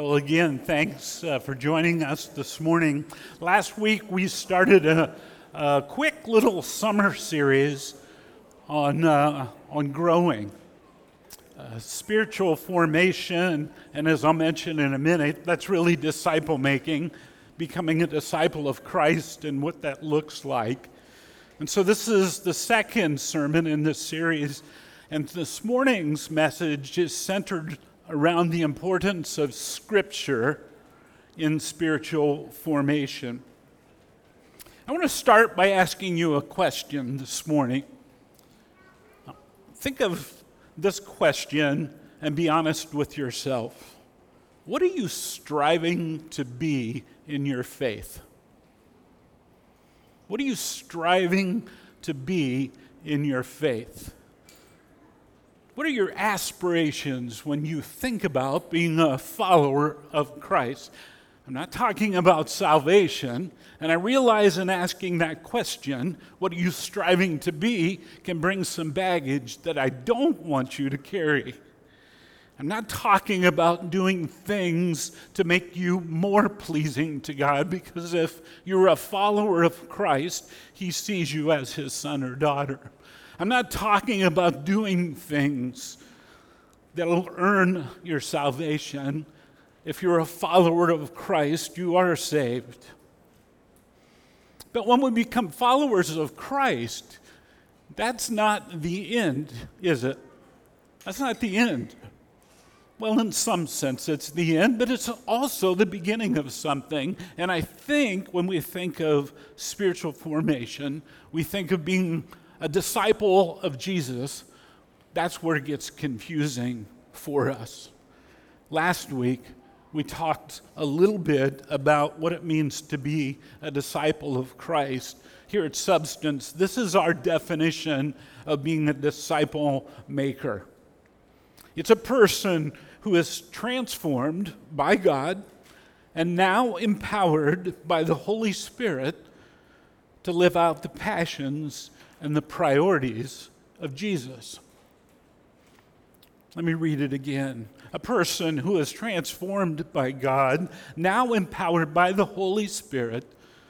Well, again, thanks for joining us this morning. Last week we started a quick little summer series on growing, spiritual formation, and as I'll mention in a minute, that's really disciple making, becoming a disciple of Christ and what that looks like. And so this is the second sermon in this series, and this morning's message is centered around the importance of Scripture in spiritual formation. I want to start by asking you a question this morning. Think of this question and be honest with yourself. What are you striving to be in your faith? What are you striving to be in your faith? What are your aspirations when you think about being a follower of Christ? I'm not talking about salvation, and I realize in asking that question, what are you striving to be, can bring some baggage that I don't want you to carry. I'm not talking about doing things to make you more pleasing to God, because if you're a follower of Christ, He sees you as His son or daughter. I'm not talking about doing things that'll earn your salvation. If you're a follower of Christ, you are saved. But when we become followers of Christ, that's not the end, is it? That's not the end. Well, in some sense, it's the end, but it's also the beginning of something. And I think when we think of spiritual formation, we think of being a disciple of Jesus. That's where it gets confusing for us. Last week, we talked a little bit about what it means to be a disciple of Christ. Here at Substance, this is our definition of being a disciple maker. It's a person who is transformed by God and now empowered by the Holy Spirit to live out the passions and the priorities of Jesus. Let me read it again. A person who is transformed by God, now empowered by the Holy Spirit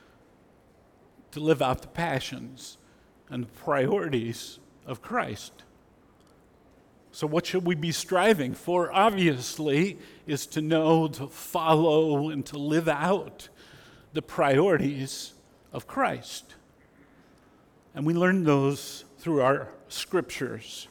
to live out the passions and the priorities of Christ. So what should we be striving for? Obviously, is to know, to follow, and to live out the priorities of Christ. And we learn those through our scriptures.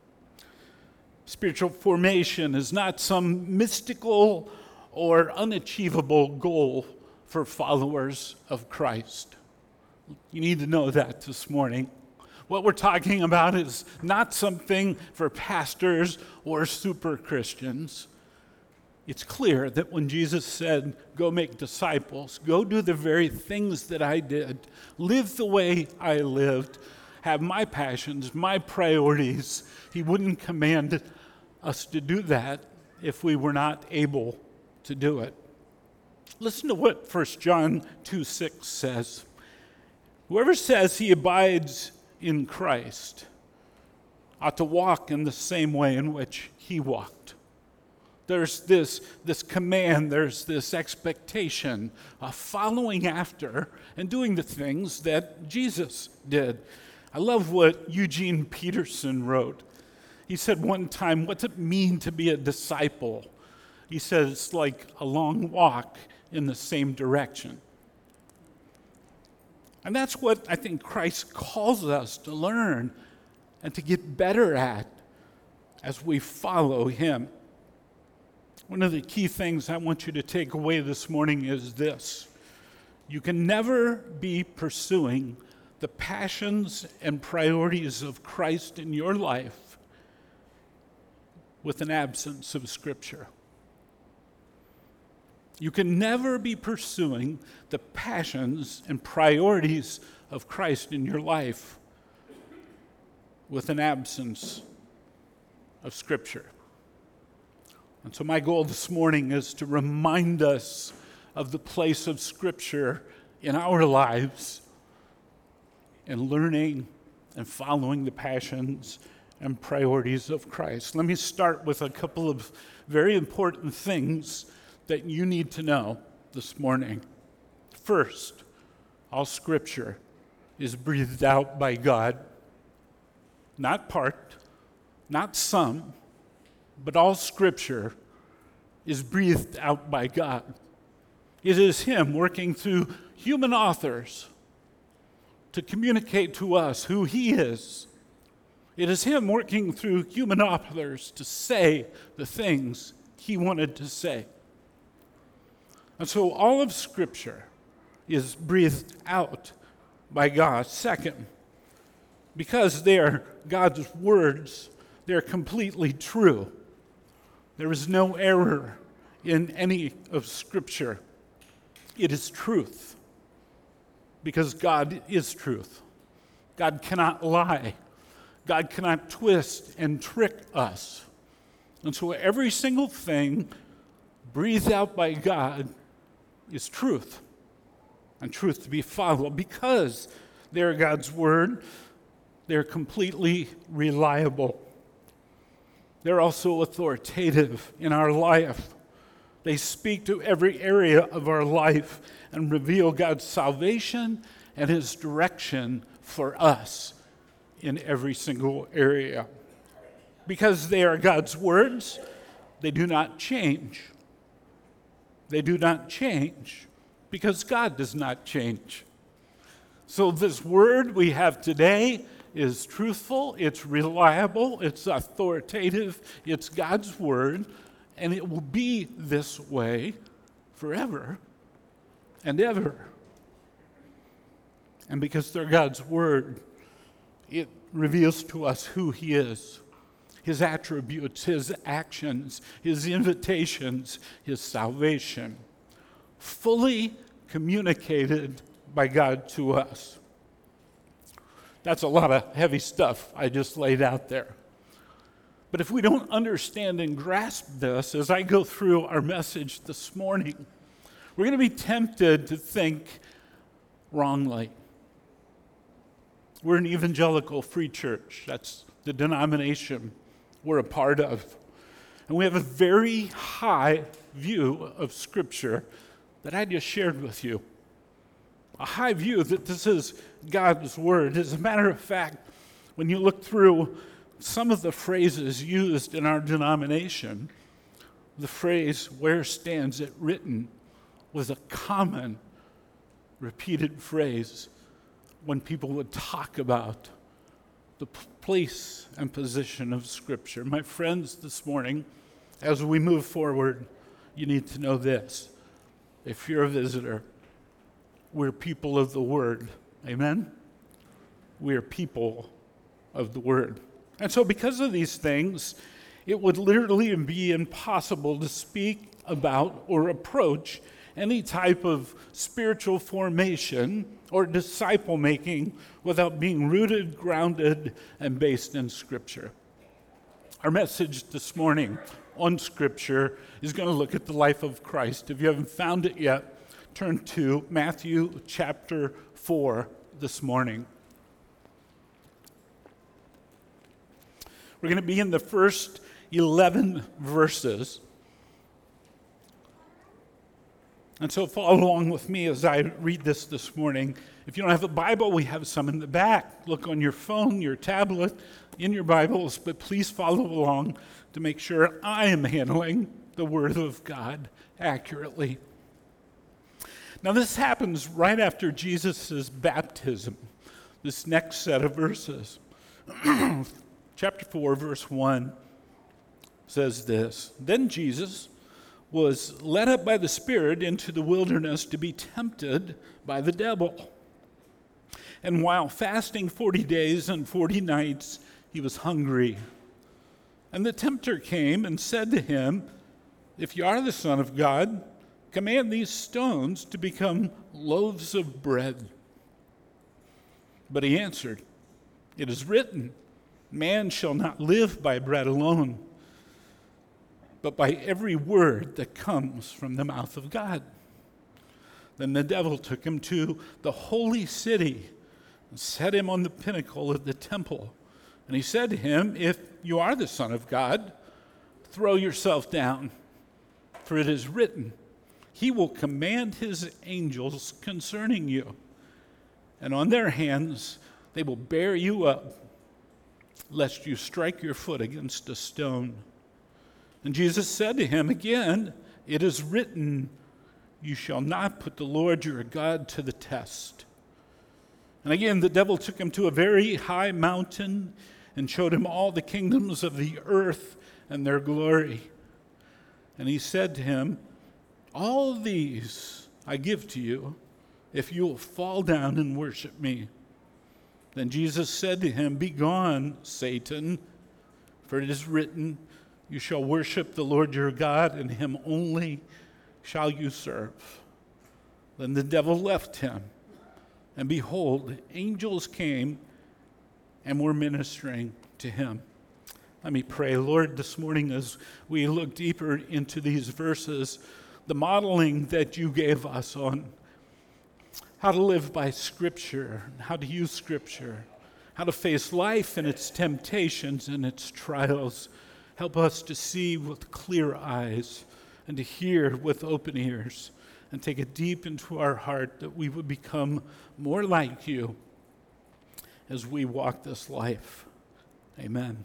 Spiritual formation is not some mystical or unachievable goal for followers of Christ. You need to know that this morning. What we're talking about is not something for pastors or super Christians. It's clear that when Jesus said, go make disciples, go do the very things that I did, live the way I lived, have my passions, my priorities, He wouldn't command us to do that if we were not able to do it. Listen to what 1 John 2:6 says. Whoever says he abides in Christ ought to walk in the same way in which He walked. There's this command, there's this expectation of following after and doing the things that Jesus did. I love what Eugene Peterson wrote. He said one time, what's it mean to be a disciple? He said it's like a long walk in the same direction. And that's what I think Christ calls us to learn and to get better at as we follow Him. One of the key things I want you to take away this morning is this. You can never be pursuing the passions and priorities of Christ in your life with an absence of Scripture. You can never be pursuing the passions and priorities of Christ in your life with an absence of Scripture. And so my goal this morning is to remind us of the place of Scripture in our lives in learning and following the passions and priorities of Christ. Let me start with a couple of very important things that you need to know this morning. First, all Scripture is breathed out by God. Not part, not some, but all Scripture is breathed out by God. It is Him working through human authors to communicate to us who He is. It is Him working through human authors to say the things He wanted to say. And so all of Scripture is breathed out by God. Second, because they are God's words, they're completely true. There is no error in any of Scripture. It is truth, because God is truth. God cannot lie. God cannot twist and trick us. And so every single thing breathed out by God is truth, and truth to be followed. Because they're God's word, they're completely reliable. They're also authoritative in our life. They speak to every area of our life and reveal God's salvation and His direction for us in every single area. Because they are God's words, they do not change. They do not change because God does not change. So this word we have today is truthful, it's reliable, it's authoritative, it's God's word, and it will be this way forever and ever. And because they're God's word, it reveals to us who He is, His attributes, His actions, His invitations, His salvation, fully communicated by God to us. That's a lot of heavy stuff I just laid out there. But if we don't understand and grasp this, as I go through our message this morning, we're going to be tempted to think wrongly. We're an evangelical free church. That's the denomination we're a part of. And we have a very high view of Scripture that I just shared with you. A high view that this is God's Word. As a matter of fact, when you look through some of the phrases used in our denomination, the phrase, "Where stands it written?" was a common repeated phrase when people would talk about the place and position of Scripture. My friends, this morning, as we move forward, you need to know this. If you're a visitor, we're people of the Word. Amen? We're people of the Word. And so because of these things, it would literally be impossible to speak about or approach any type of spiritual formation or disciple making without being rooted, grounded, and based in Scripture. Our message this morning on Scripture is going to look at the life of Christ. If you haven't found it yet, turn to Matthew chapter 4 this morning. We're going to be in the first 11 verses. And so follow along with me as I read this morning. If you don't have a Bible, we have some in the back. Look on your phone, your tablet, in your Bibles, but please follow along to make sure I am handling the Word of God accurately. Now this happens right after Jesus' baptism, this next set of verses. Chapter 4, verse 1 says this: Then Jesus was led up by the Spirit into the wilderness to be tempted by the devil. And while fasting 40 days and 40 nights, he was hungry. And the tempter came and said to him, "If you are the Son of God, command these stones to become loaves of bread." But he answered, "It is written, man shall not live by bread alone, but by every word that comes from the mouth of God." Then the devil took him to the holy city and set him on the pinnacle of the temple. And he said to him, "If you are the Son of God, throw yourself down. For it is written, He will command His angels concerning you, and on their hands they will bear you up, lest you strike your foot against a stone. And Jesus said to him again, It is written, You shall not put the Lord your God to the test. And again, the devil took him to a very high mountain and showed him all the kingdoms of the earth and their glory. And he said to him, All these I give to you, if you will fall down and worship me. Then Jesus said to him, Begone, Satan, for it is written, You shall worship the Lord your God, and him only shall you serve. Then the devil left him, and behold, angels came and were ministering to him. Let me pray. Lord, this morning as we look deeper into these verses, the modeling that you gave us on how to live by Scripture, how to use Scripture, how to face life and its temptations and its trials. Help us to see with clear eyes and to hear with open ears and take it deep into our heart that we would become more like you as we walk this life. Amen.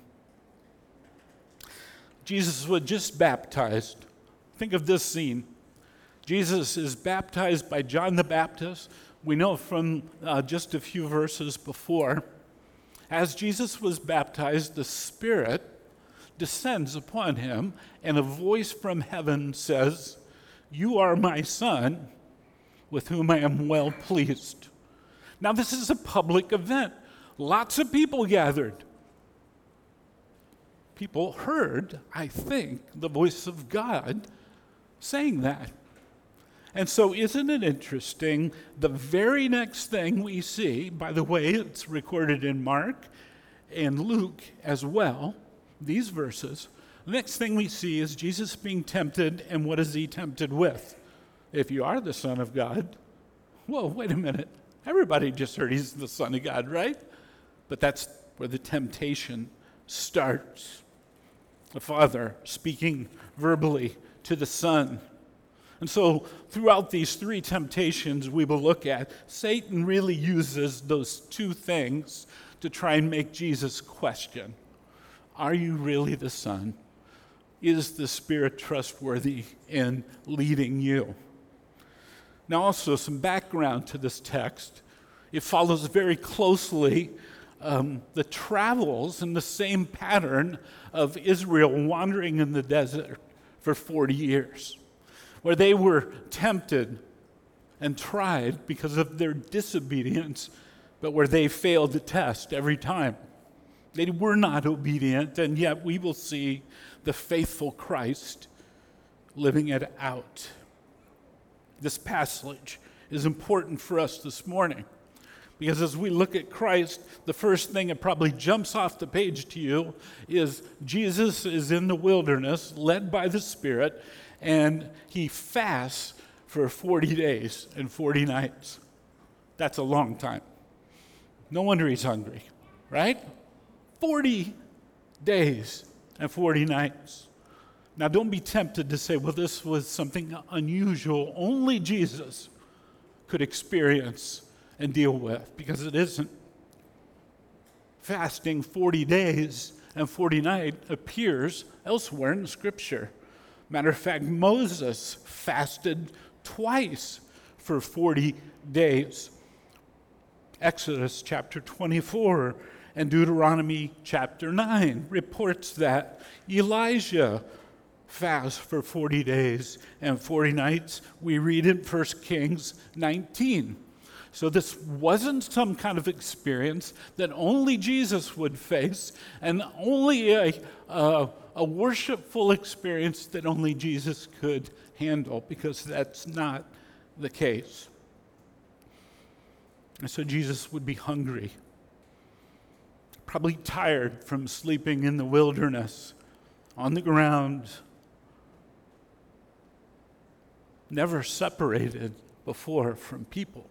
Jesus was just baptized. Think of this scene. Jesus is baptized by John the Baptist. We know from just a few verses before. As Jesus was baptized, the Spirit descends upon him, and a voice from heaven says, You are my Son, with whom I am well pleased. Now, this is a public event. Lots of people gathered. People heard, I think, the voice of God saying that. And so isn't it interesting, the very next thing we see, by the way, it's recorded in Mark and Luke as well, these verses, the next thing we see is Jesus being tempted, and what is he tempted with? If you are the Son of God, whoa, wait a minute. Everybody just heard he's the Son of God, right? But that's where the temptation starts. The Father speaking verbally to the Son. And so throughout these three temptations we will look at, Satan really uses those two things to try and make Jesus question. Are you really the Son? Is the Spirit trustworthy in leading you? Now also some background to this text. It follows very closely the travels in the same pattern of Israel wandering in the desert for 40 years, where they were tempted and tried because of their disobedience, but where they failed the test every time. They were not obedient, and yet we will see the faithful Christ living it out. This passage is important for us this morning, because as we look at Christ, the first thing that probably jumps off the page to you is Jesus is in the wilderness, led by the Spirit, and he fasts for 40 days and 40 nights. That's a long time. No wonder he's hungry, right? 40 days and 40 nights. Now, don't be tempted to say, well, this was something unusual. Only Jesus could experience and deal with, because it isn't. Fasting 40 days and 40 nights appears elsewhere in Scripture. Matter of fact, Moses fasted twice for 40 days. Exodus chapter 24 and Deuteronomy chapter 9 reports that. Elijah fasts for 40 days and 40 nights. We read in 1 Kings 19. So this wasn't some kind of experience that only Jesus would face, and only a worshipful experience that only Jesus could handle, because that's not the case. And so Jesus would be hungry, probably tired from sleeping in the wilderness, on the ground, never separated before from people.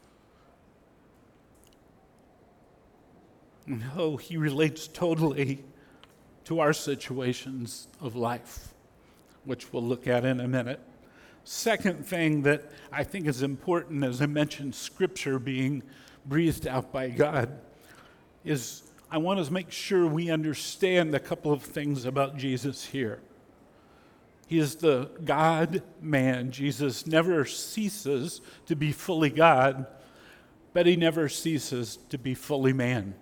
And how he relates totally to our situations of life. which we'll look at in a minute. Second thing that I think is important, as I mentioned, Scripture being breathed out by God, is I want to make sure we understand a couple of things about Jesus here. He is the God-man. Jesus never ceases to be fully God, but he never ceases to be fully man.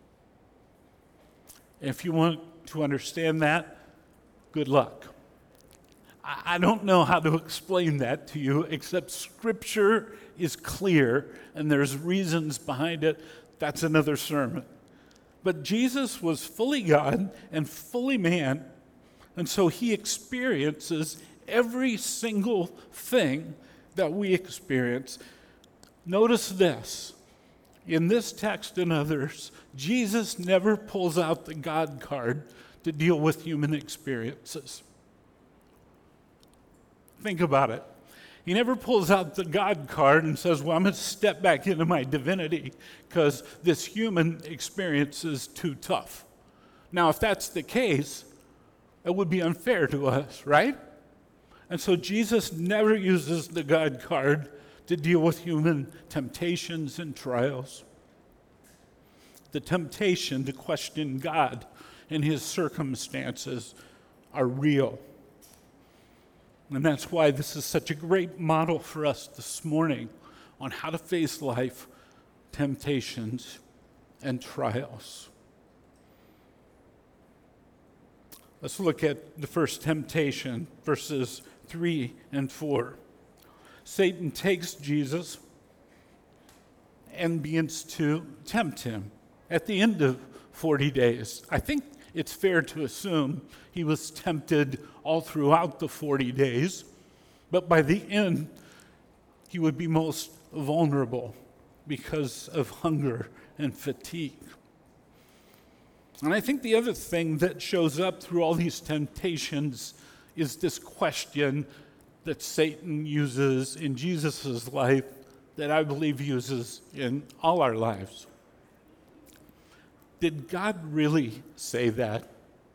If you want to understand that, good luck. I don't know how to explain that to you, except Scripture is clear, and there's reasons behind it. That's another sermon. But Jesus was fully God and fully man, and so he experiences every single thing that we experience. Notice this. In this text and others, Jesus never pulls out the God card to deal with human experiences. Think about it. He never pulls out the God card and says, well, I'm going to step back into my divinity because this human experience is too tough. Now, if that's the case, it would be unfair to us, right? And so Jesus never uses the God card to deal with human temptations and trials. The temptation to question God and his circumstances are real. And that's why this is such a great model for us this morning on how to face life, temptations, and trials. Let's look at the first temptation, verses 3 and 4. Satan takes Jesus and begins to tempt him at the end of 40 days. I think it's fair to assume he was tempted all throughout the 40 days, but by the end, he would be most vulnerable because of hunger and fatigue. And I think the other thing that shows up through all these temptations is this question that Satan uses in Jesus' life that I believe uses in all our lives. Did God really say that?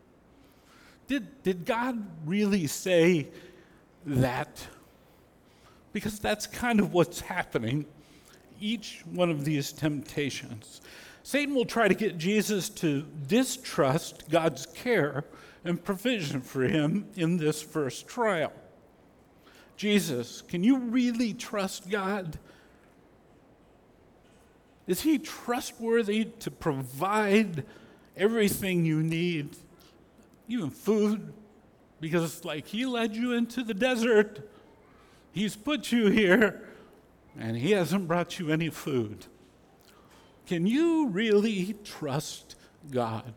Did God really say that? Because that's kind of what's happening each one of these temptations. Satan will try to get Jesus to distrust God's care and provision for him in this first trial. Jesus, can you really trust God? Is he trustworthy to provide everything you need, even food? Because he led you into the desert. He's put you here, and he hasn't brought you any food. Can you really trust God?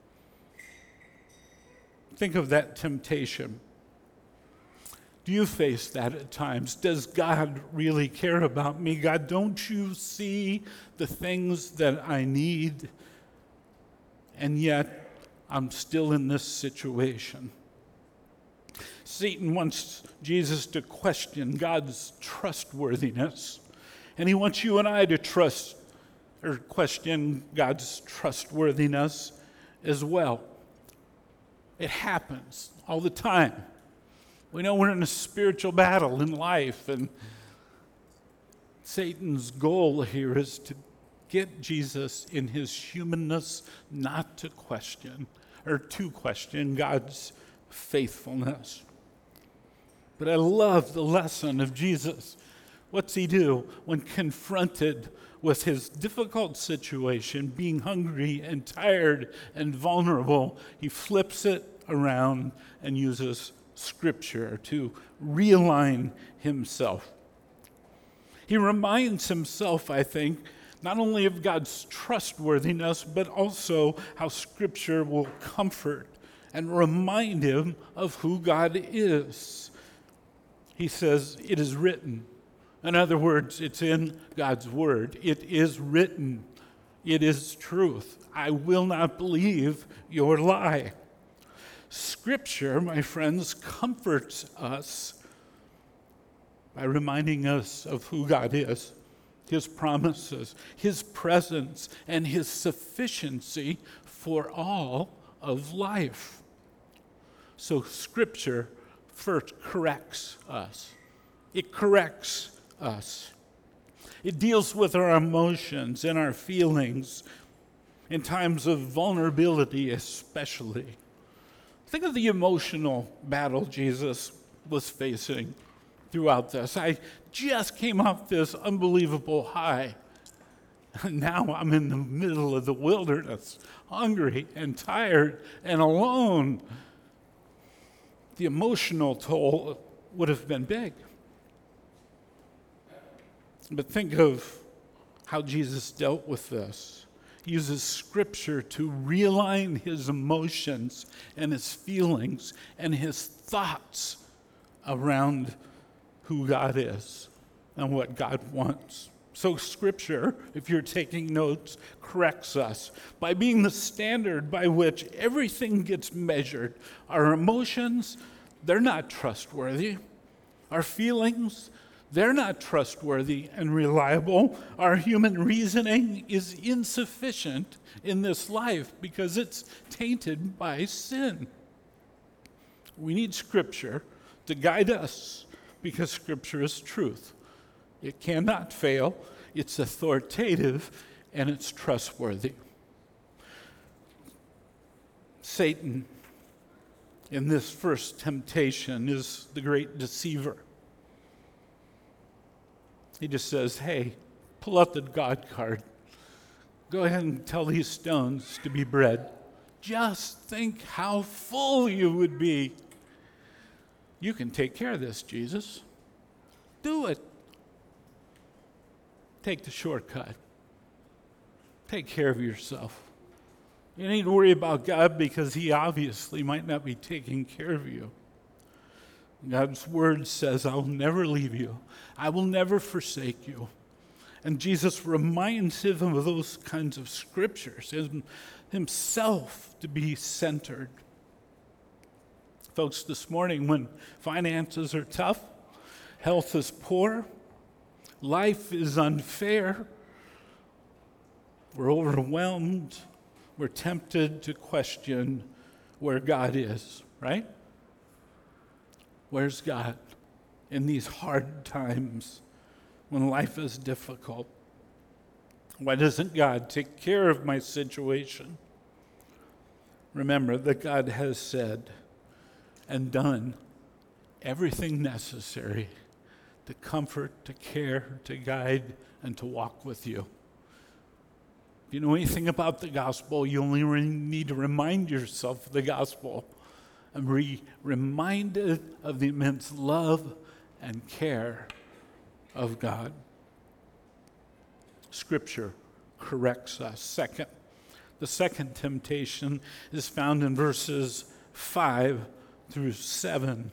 Think of that temptation. Do you face that at times? Does God really care about me? God, don't you see the things that I need? And yet, I'm still in this situation. Satan wants Jesus to question God's trustworthiness. And he wants you and I to question God's trustworthiness as well. It happens all the time. We know we're in a spiritual battle in life, and Satan's goal here is to get Jesus in his humanness not to question, or to question God's faithfulness. But I love the lesson of Jesus. What's he do when confronted with his difficult situation, being hungry and tired and vulnerable? He flips it around and uses Scripture to realign himself. He reminds himself, I think, not only of God's trustworthiness, but also how Scripture will comfort and remind him of who God is. He says, it is written. In other words, it's in God's Word. It is written. It is truth. I will not believe your lie. Scripture, my friends, comforts us by reminding us of who God is, his promises, his presence, and his sufficiency for all of life. So Scripture first corrects us. It corrects us. It deals with our emotions and our feelings in times of vulnerability especially. Think of the emotional battle Jesus was facing throughout this. I just came off this unbelievable high. Now I'm in the middle of the wilderness, hungry and tired and alone. The emotional toll would have been big. But think of how Jesus dealt with this. He uses Scripture to realign his emotions and his feelings and his thoughts around who God is and what God wants. So Scripture, if you're taking notes, corrects us by being the standard by which everything gets measured. Our emotions, they're not trustworthy. Our feelings, they're not trustworthy and reliable. Our human reasoning is insufficient in this life because it's tainted by sin. We need Scripture to guide us because Scripture is truth. It cannot fail, it's authoritative, and it's trustworthy. Satan, in this first temptation, is the great deceiver. He just says, hey, pull out the God card. Go ahead and tell these stones to be bread. Just think how full you would be. You can take care of this, Jesus. Do it. Take the shortcut. Take care of yourself. You need to worry about God because he obviously might not be taking care of you. God's word says, I will never leave you. I will never forsake you. And Jesus reminds him of those kinds of scriptures, himself to be centered. Folks, this morning when finances are tough, health is poor, life is unfair, we're overwhelmed, we're tempted to question where God is, right? Where's God in these hard times when life is difficult? Why doesn't God take care of my situation? Remember that God has said and done everything necessary to comfort, to care, to guide, and to walk with you. If you know anything about the gospel, you only need to remind yourself of the gospel and be reminded of the immense love and care of God. Scripture corrects us. Second, the second temptation is found in verses 5 through 7.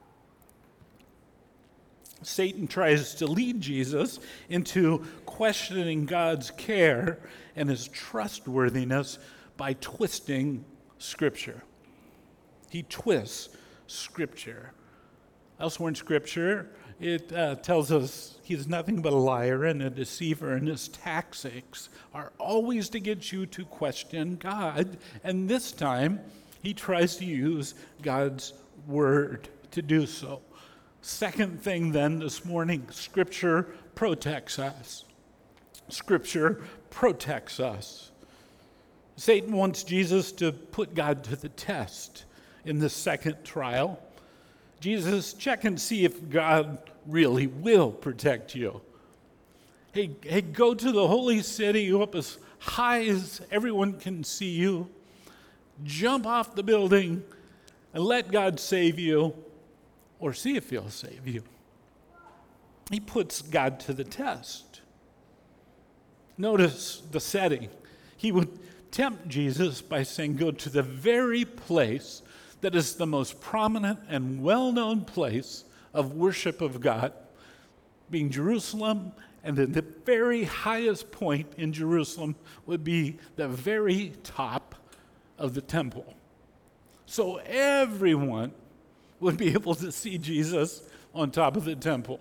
Satan tries to lead Jesus into questioning God's care and his trustworthiness by twisting Scripture. He twists Scripture. Elsewhere in Scripture, it tells us he's nothing but a liar and a deceiver, and his tactics are always to get you to question God. And this time, he tries to use God's word to do so. Second thing then this morning, Scripture protects us. Scripture protects us. Satan wants Jesus to put God to the test in the second trial. Jesus, check and see if God really will protect you. Hey, go to the holy city up as high as everyone can see you. Jump off the building and let God save you, or see if he'll save you. He puts God to the test. Notice the setting. He would tempt Jesus by saying, go to the very place that is the most prominent and well-known place of worship of God, being Jerusalem, and then the very highest point in Jerusalem would be the very top of the temple. So everyone would be able to see Jesus on top of the temple.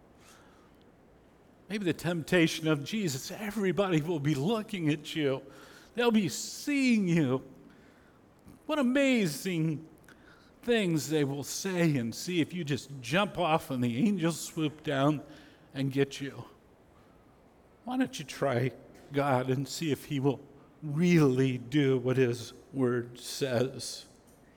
Maybe the temptation of Jesus, everybody will be looking at you. They'll be seeing you. What amazing things they will say and see if you just jump off and the angels swoop down and get you. Why don't you try God and see if he will really do what his word says?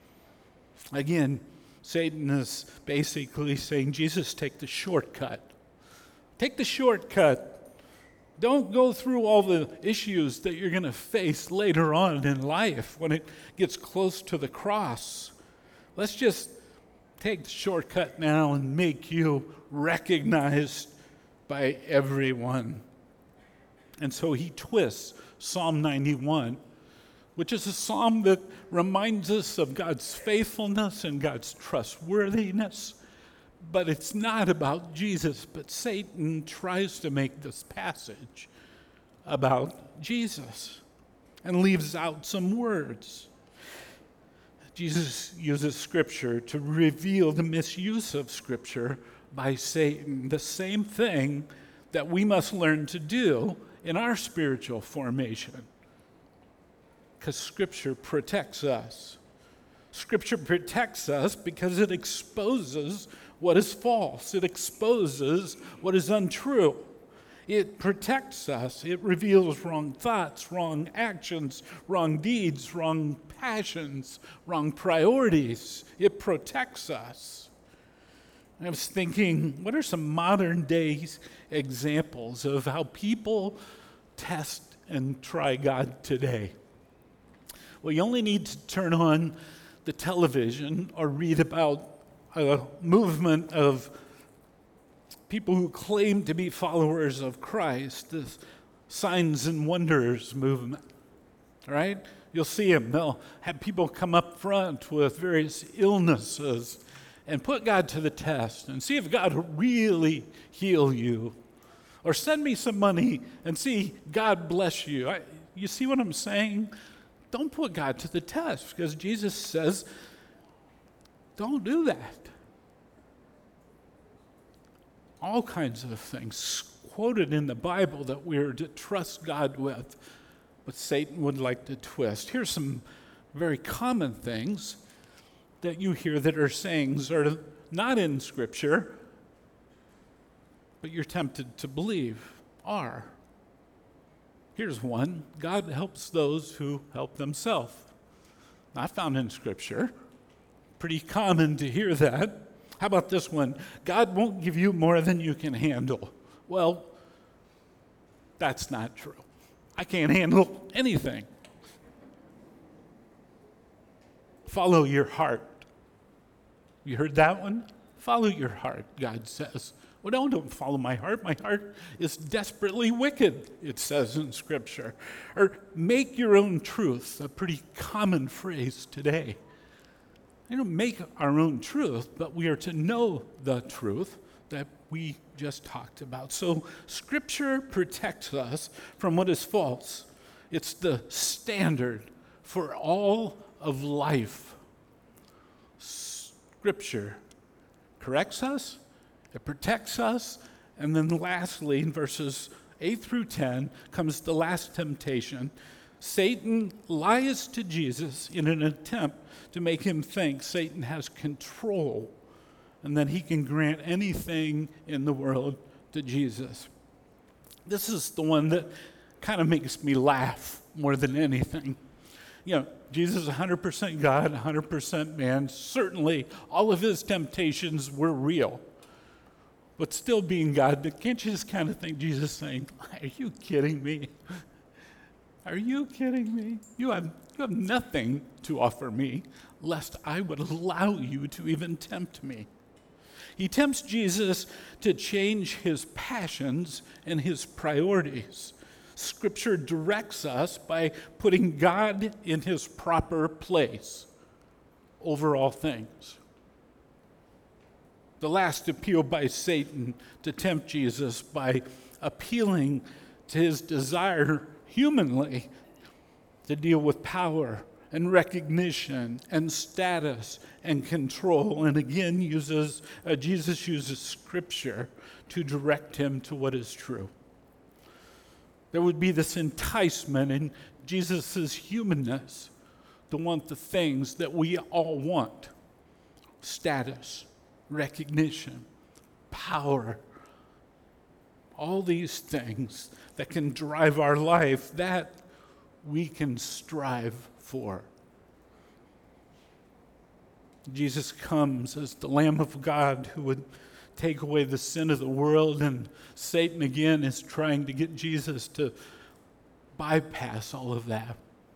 Again, Satan is basically saying, Jesus, take the shortcut. Take the shortcut. Don't go through all the issues that you're going to face later on in life when it gets close to the cross. Let's just take the shortcut now and make you recognized by everyone. And so he twists Psalm 91, which is a psalm that reminds us of God's faithfulness and God's trustworthiness. But it's not about Jesus, but Satan tries to make this passage about Jesus and leaves out some words. Jesus uses Scripture to reveal the misuse of Scripture by Satan, the same thing that we must learn to do in our spiritual formation. Because Scripture protects us. Scripture protects us because it exposes what is false. It exposes what is untrue. It protects us. It reveals wrong thoughts, wrong actions, wrong deeds, wrong passions, wrong priorities. It protects us. I was thinking, what are some modern day examples of how people test and try God today? Well, you only need to turn on the television or read about a movement of people who claim to be followers of Christ, the signs and wonders movement, right? You'll see them. They'll have people come up front with various illnesses and put God to the test and see if God will really heal you. Or send me some money and see God bless you. You see what I'm saying? Don't put God to the test because Jesus says, don't do that. All kinds of things quoted in the Bible that we're to trust God with, but Satan would like to twist. Here's some very common things that you hear that are sayings are not in Scripture, but you're tempted to believe are. Here's one: God helps those who help themselves. Not found in Scripture. Pretty common to hear that. How about this one? God won't give you more than you can handle. Well, that's not true. I can't handle anything. Follow your heart. You heard that one? Follow your heart, God says. Well, no, don't follow my heart. My heart is desperately wicked, it says in Scripture. Or make your own truth, a pretty common phrase today. We don't make our own truth, but we are to know the truth that we just talked about. So Scripture protects us from what is false. It's the standard for all of life. Scripture corrects us, it protects us, and then lastly, in verses 8 through 10, comes the last temptation. Satan lies to Jesus in an attempt to make him think Satan has control and that he can grant anything in the world to Jesus. This is the one that kind of makes me laugh more than anything. You know, Jesus is 100% God, 100% man. Certainly, all of his temptations were real. But still being God, can't you just kind of think Jesus saying, are you kidding me? Are you kidding me? You have nothing to offer me, lest I would allow you to even tempt me. He tempts Jesus to change his passions and his priorities. Scripture directs us by putting God in his proper place over all things. The last appeal by Satan to tempt Jesus by appealing to his desire humanly to deal with power and recognition and status and control, and again Jesus uses Scripture to direct him to what is true. There would be this enticement in Jesus' humanness to want the things that we all want. status, recognition, power, all these things that can drive our life, that we can strive for. Jesus comes as the Lamb of God who would take away the sin of the world, and Satan again is trying to get Jesus to bypass all of that.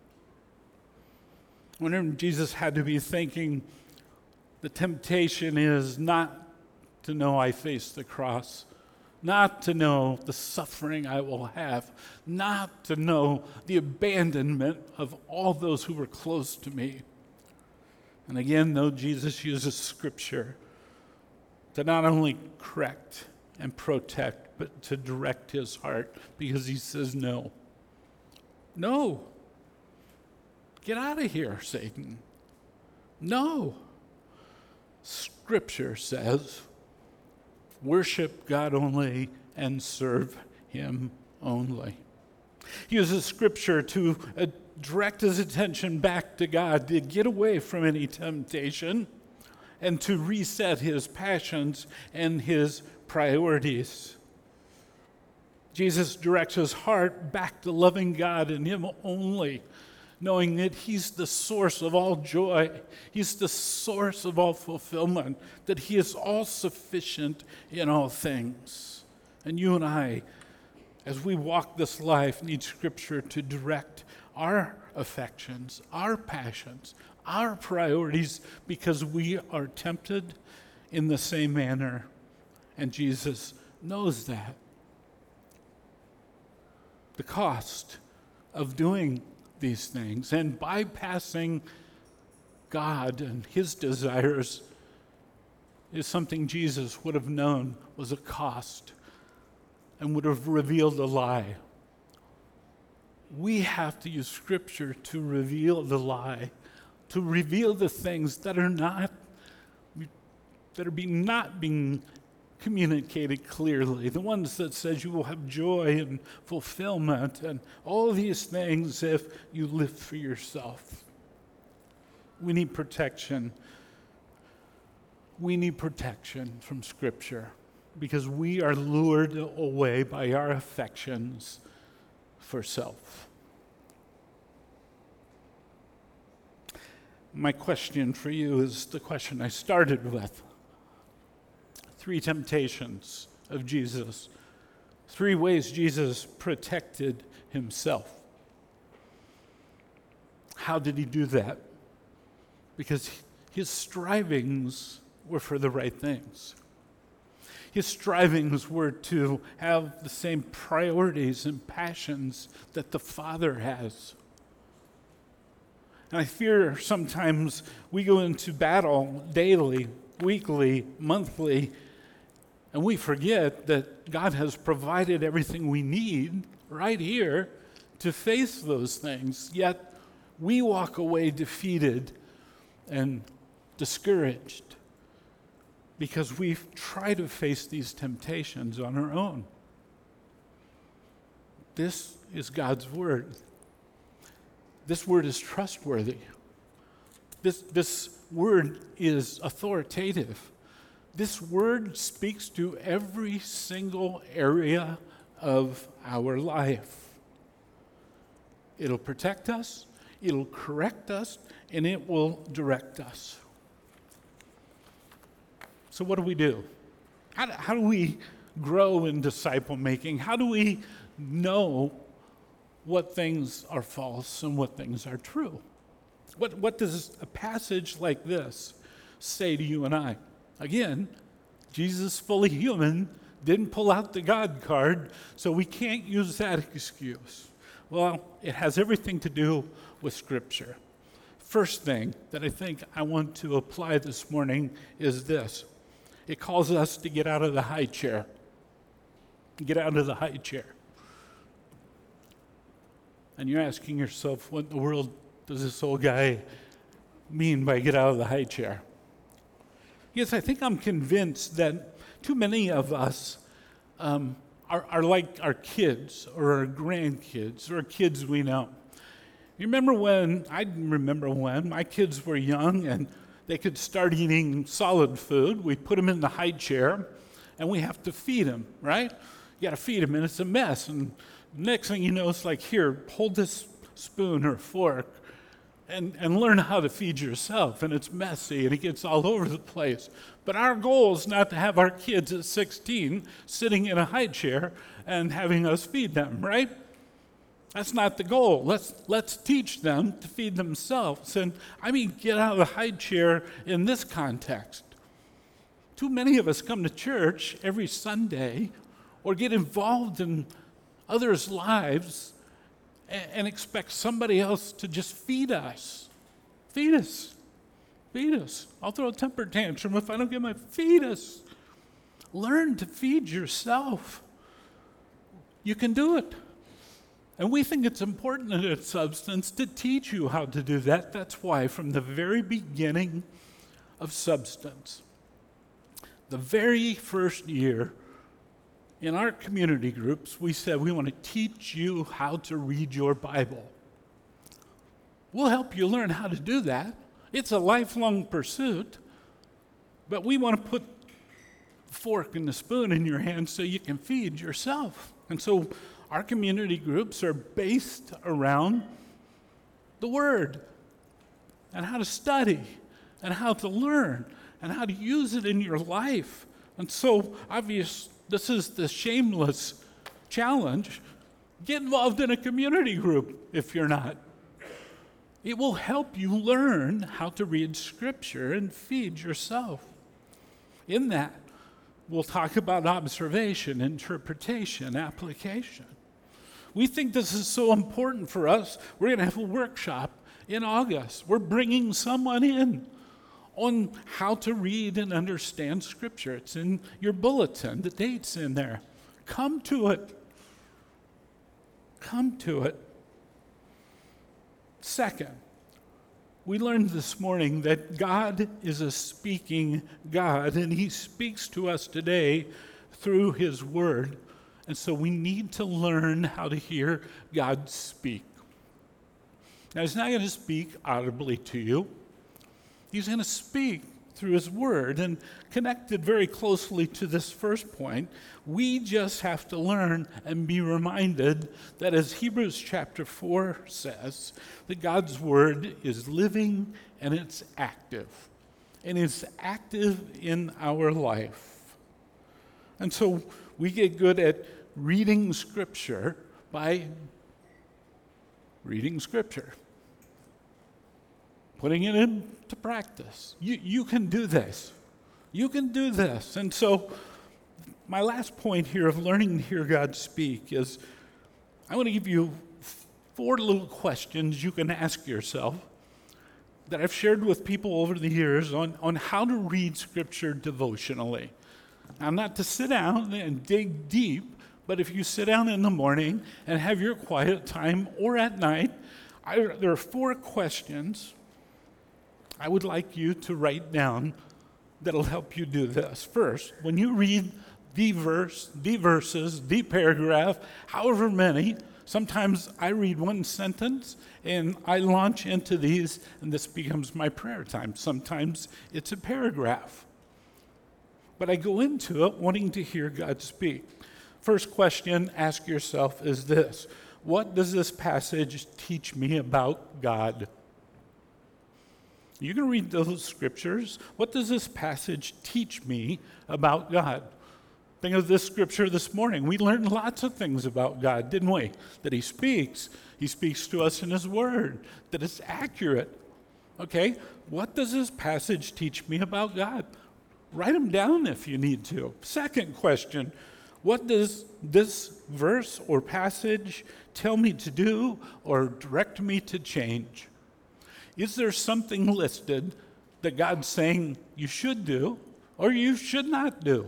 I wonder if Jesus had to be thinking, the temptation is not to know I face the cross, not to know the suffering I will have, not to know the abandonment of all those who were close to me. And again, though Jesus uses Scripture to not only correct and protect, but to direct his heart, because he says, no. No. Get out of here, Satan. No. Scripture says, worship God only and serve him only. He uses Scripture to direct his attention back to God, to get away from any temptation, and to reset his passions and his priorities. Jesus directs his heart back to loving God and him only, knowing that he's the source of all joy, he's the source of all fulfillment, that he is all sufficient in all things. And you and I, as we walk this life, need Scripture to direct our affections, our passions, our priorities, because we are tempted in the same manner, and Jesus knows that. The cost of doing these things and bypassing God and his desires is something Jesus would have known was a cost and would have revealed a lie. We have to use Scripture to reveal the lie, to reveal the things that are not being communicated clearly, the ones that says you will have joy and fulfillment and all these things if you live for yourself. We need protection. We need protection from Scripture because we are lured away by our affections for self. My question for you is the question I started with. 3 temptations of Jesus. 3 ways Jesus protected himself. How did he do that? Because his strivings were for the right things. His strivings were to have the same priorities and passions that the Father has. And I fear sometimes we go into battle daily, weekly, monthly, and we forget that God has provided everything we need right here to face those things. Yet we walk away defeated and discouraged because we try to face these temptations on our own. This is God's word. This word is trustworthy. This word is authoritative. This word speaks to every single area of our life. It'll protect us, it'll correct us, and it will direct us. So what do we do? How do we grow in disciple making? How do we know what things are false and what things are true? What does a passage like this say to you and I? Again, Jesus, fully human, didn't pull out the God card, so we can't use that excuse. Well, it has everything to do with Scripture. First thing that I think I want to apply this morning is this. It calls us to get out of the high chair. Get out of the high chair. And you're asking yourself, what in the world does this old guy mean by get out of the high chair? Yes, I think I'm convinced that too many of us are like our kids or our grandkids or kids we know. I remember when my kids were young and they could start eating solid food. We put them in the high chair, and we have to feed them, right? You got to feed them, and it's a mess. And next thing you know, it's like, here, hold this spoon or fork and learn how to feed yourself. And it's messy, and it gets all over the place. But our goal is not to have our kids at 16 sitting in a high chair and having us feed them, right? That's not the goal. Let's teach them to feed themselves. And I mean, get out of the high chair in this context. Too many of us come to church every Sunday or get involved in others' lives and expect somebody else to just feed us. Feed us. Feed us. I'll throw a temper tantrum if I don't get my feed us. Learn to feed yourself. You can do it. And we think it's important in its substance to teach you how to do that. That's why from the very beginning of Substance, the very first year in our community groups, we said we want to teach you how to read your Bible. We'll help you learn how to do that. It's a lifelong pursuit, but we want to put the fork and the spoon in your hand so you can feed yourself. And so our community groups are based around the Word and how to study and how to learn and how to use it in your life. And so, this is the shameless challenge. Get involved in a community group if you're not. It will help you learn how to read Scripture and feed yourself. In that, we'll talk about observation, interpretation, application. We think this is so important for us. We're going to have a workshop in August. We're bringing someone in on how to read and understand Scripture. It's in your bulletin. The date's in there. Come to it. Come to it. Second, we learned this morning that God is a speaking God, and He speaks to us today through His Word. And so we need to learn how to hear God speak. Now, He's not going to speak audibly to you. He's going to speak through His Word. And connected very closely to this first point, we just have to learn and be reminded that, as Hebrews chapter 4 says, that God's Word is living and it's active. And it's active in our life. And so we get good at reading Scripture by reading Scripture, putting it into practice. You can do this. You can do this. And so my last point here of learning to hear God speak is I want to give you 4 little questions you can ask yourself that I've shared with people over the years on how to read Scripture devotionally. Now, not to sit down and dig deep, but if you sit down in the morning and have your quiet time or at night, there are 4 questions I would like you to write down that'll help you do this. First, when you read the verse, the verses, the paragraph, however many, sometimes I read one sentence and I launch into these and this becomes my prayer time. Sometimes it's a paragraph. But I go into it wanting to hear God speak. First question, ask yourself is this: what does this passage teach me about God? You can read those scriptures. What does this passage teach me about God? Think of this scripture this morning. We learned lots of things about God, didn't we? That He speaks to us in His Word, that it's accurate. Okay, what does this passage teach me about God? Write them down if you need to. Second question, what does this verse or passage tell me to do or direct me to change? Is there something listed that God's saying you should do or you should not do?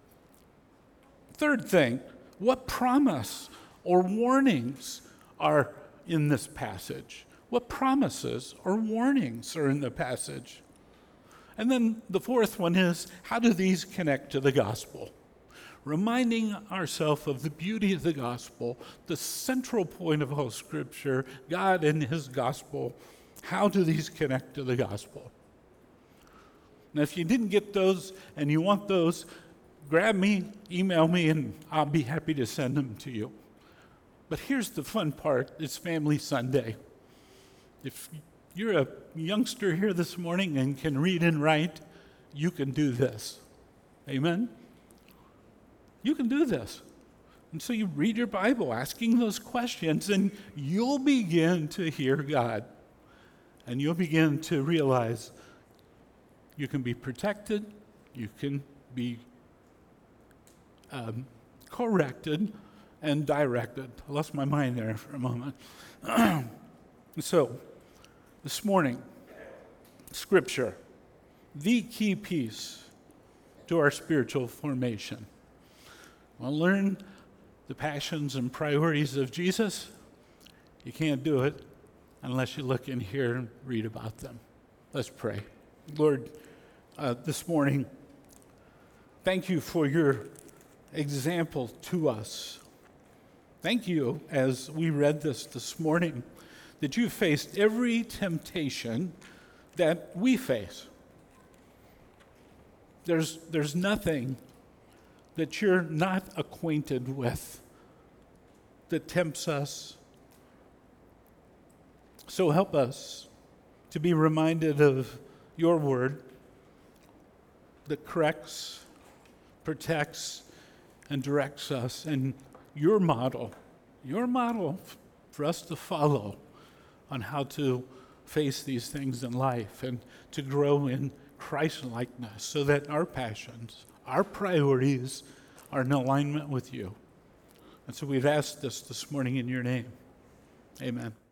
Third thing, what promise or warnings are in this passage? What promises or warnings are in the passage? And then the fourth one is, how do these connect to the gospel? Reminding ourselves of the beauty of the gospel, the central point of all Scripture, God and His gospel. How do these connect to the gospel? And if you didn't get those and you want those, grab me, email me, and I'll be happy to send them to you. But here's the fun part. It's Family Sunday. If you're a youngster here this morning and can read and write, you can do this. Amen? You can do this. And so you read your Bible asking those questions, and you'll begin to hear God. And you'll begin to realize you can be protected, you can be corrected, and directed. I lost my mind there for a moment. So, this morning, Scripture, the key piece to our spiritual formation. I'll learn the passions and priorities of Jesus. You can't do it unless you look in here and read about them. Let's pray. Lord, this morning, thank you for your example to us. Thank you, as we read this morning, that you faced every temptation that we face. There's nothing that you're not acquainted with that tempts us. So help us to be reminded of your word that corrects, protects, and directs us, and your model for us to follow on how to face these things in life and to grow in Christ-likeness so that our passions, our priorities are in alignment with you. And so we've asked this morning in your name. Amen.